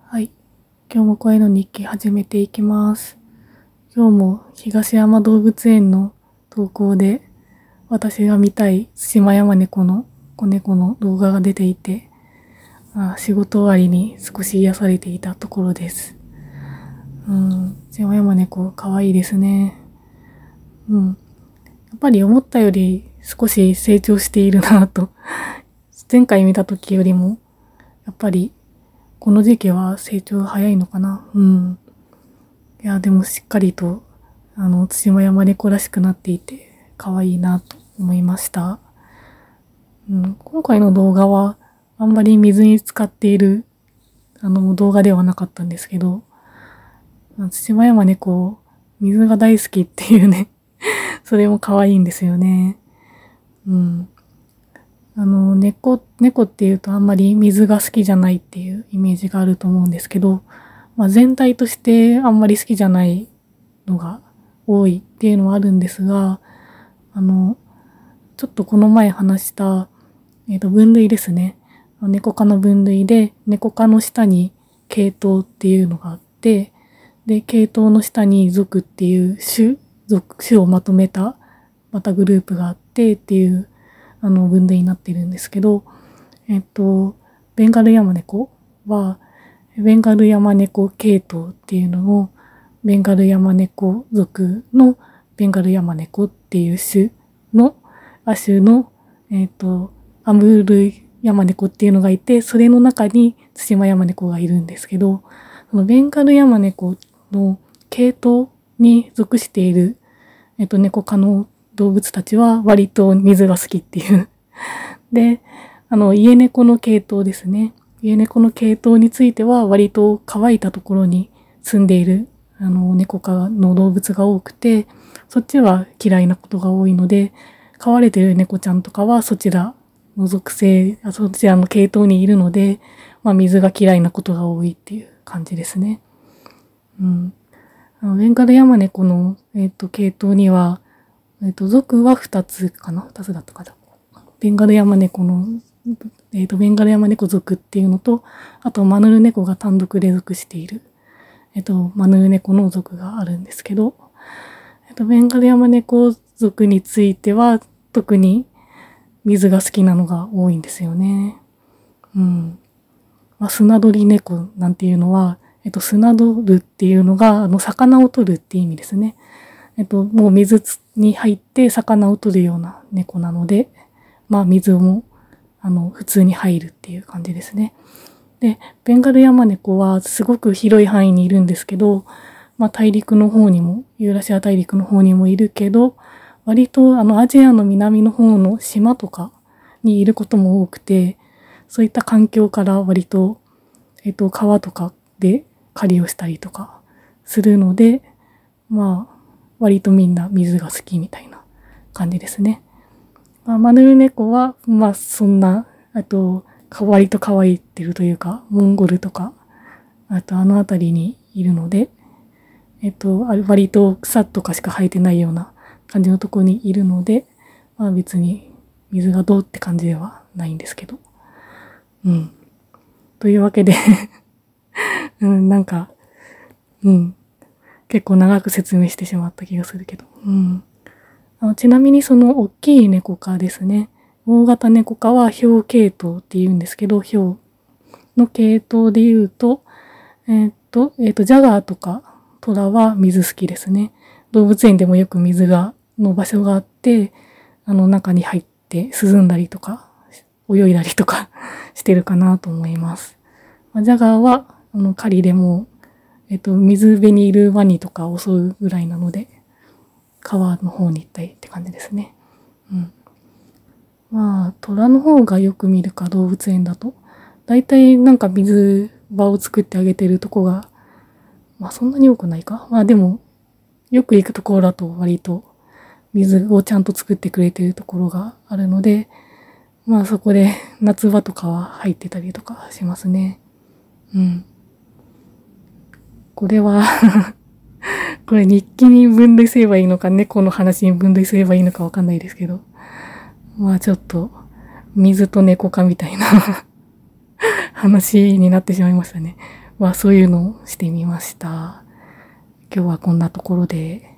はい。今日も声の日記始めていきます。今日も東山動物園の投稿で私が見たいツシマヤマネコの子猫の動画が出ていて、仕事終わりに少し癒されていたところです。ツシマヤマネコ可愛いですね。やっぱり思ったより少し成長しているなぁと。前回見た時よりも、やっぱりこの時期は成長が早いのかな。いや、でもしっかりと、ツシマヤマネコらしくなっていて、可愛いなと思いました。今回の動画は、あんまり水に浸かっている、動画ではなかったんですけど、ツシマヤマネコ、水が大好きっていうね、それも可愛いんですよね。猫っていうとあんまり水が好きじゃないっていうイメージがあると思うんですけど、全体としてあんまり好きじゃないのが多いっていうのはあるんですが、ちょっとこの前話した、分類ですね。猫科の分類で、猫科の下に系統っていうのがあって、で、系統の下に属っていう種をまとめた、またグループがあってっていう、分類になっているんですけど、ベンガルヤマネコは、ベンガルヤマネコ系統っていうのを、ベンガルヤマネコ属のベンガルヤマネコっていう亜種の、アムールヤマネコっていうのがいて、それの中にツシマヤマネコがいるんですけど、そのベンガルヤマネコの系統に属している、猫科の動物たちは割と水が好きっていう。で、家猫の系統ですね。家猫の系統については割と乾いたところに住んでいる、猫科の動物が多くて、そっちは嫌いなことが多いので、飼われている猫ちゃんとかはそちらのそちらの系統にいるので、水が嫌いなことが多いっていう感じですね。ベンガルヤマネコの、系統には、属は2つかな ?2 つだったかな。ベンガルヤマネコの、ベンガルヤマネコ属っていうのと、あとマヌルネコが単独で属している、マヌルネコの属があるんですけど、ベンガルヤマネコ属については、特に水が好きなのが多いんですよね。砂取り猫なんていうのは、砂取るっていうのが、魚を取るっていう意味ですね。もう水に入って魚を取るような猫なので、水も、普通に入るっていう感じですね。で、ベンガルヤマネコはすごく広い範囲にいるんですけど、大陸の方にも、ユーラシア大陸の方にもいるけど、割とアジアの南の方の島とかにいることも多くて、そういった環境から割と、川とかで狩りをしたりとかするので、割とみんな水が好きみたいな感じですね。マヌルネコは、そんな、割と可愛いってるというか、モンゴルとか、あとあの辺りにいるので、割と草とかしか生えてないような感じのところにいるので、別に水がどうって感じではないんですけど。というわけで結構長く説明してしまった気がするけど。ちなみにその大きい猫科ですね。大型猫科はヒョウ系統って言うんですけど、ヒョウの系統で言うと、ジャガーとかトラは水好きですね。動物園でもよく水の場所があって、中に入って涼んだりとか、泳いだりとかしてるかなと思います。ジャガーは、狩りでも、水辺にいるワニとか襲うぐらいなので、川の方に行ったりって感じですね。虎の方がよく見るか、動物園だと。だいたい水場を作ってあげてるとこが、そんなに多くないか。でも、よく行くところだと割と水をちゃんと作ってくれてるところがあるので、そこで夏場とかは入ってたりとかしますね。これはこれ日記に分類すればいいのか、猫の話に分類すればいいのかわかんないですけど。ちょっと、水と猫かみたいな話になってしまいましたね。 そういうのをしてみました。今日はこんなところで。